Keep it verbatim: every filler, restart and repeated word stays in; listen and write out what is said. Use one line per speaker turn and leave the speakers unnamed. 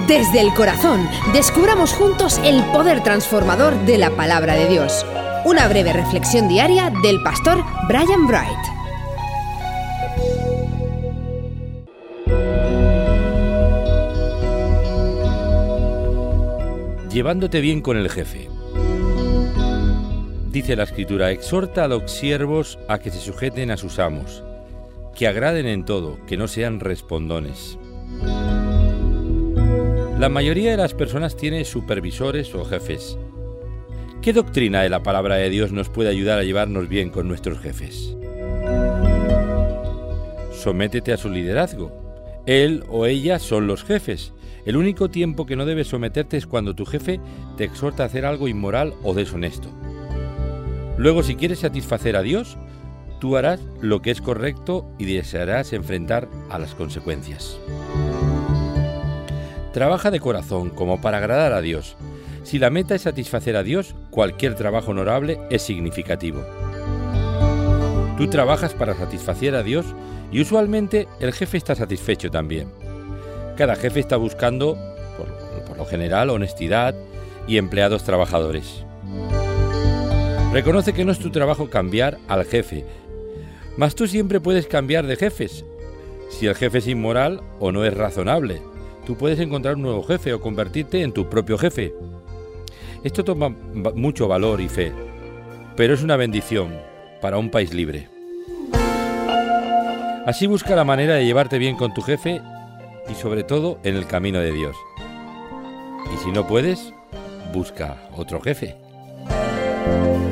Desde el corazón, descubramos juntos el poder transformador de la palabra de Dios. Una breve reflexión diaria del pastor Brian Bright.
Llevándote bien con el jefe. Dice la Escritura: exhorta a los siervos a que se sujeten a sus amos, que agraden en todo, que no sean respondones. La mayoría de las personas tiene supervisores o jefes. ¿Qué doctrina de la palabra de Dios nos puede ayudar a llevarnos bien con nuestros jefes? Sométete a su liderazgo. Él o ella son los jefes. El único tiempo que no debes someterte es cuando tu jefe te exhorta a hacer algo inmoral o deshonesto. Luego, si quieres satisfacer a Dios, tú harás lo que es correcto y desearás enfrentar a las consecuencias. Trabaja de corazón, como para agradar a Dios. Si la meta es satisfacer a Dios, cualquier trabajo honorable es significativo. Tú trabajas para satisfacer a Dios y usualmente el jefe está satisfecho también. Cada jefe está buscando, por, por lo general, honestidad y empleados trabajadores. Reconoce que no es tu trabajo cambiar al jefe, mas tú siempre puedes cambiar de jefes. Si el jefe es inmoral o no es razonable, tú puedes encontrar un nuevo jefe o convertirte en tu propio jefe. Esto toma mucho valor y fe, pero es una bendición para un país libre. Así busca la manera de llevarte bien con tu jefe y sobre todo en el camino de Dios. Y si no puedes, busca otro jefe.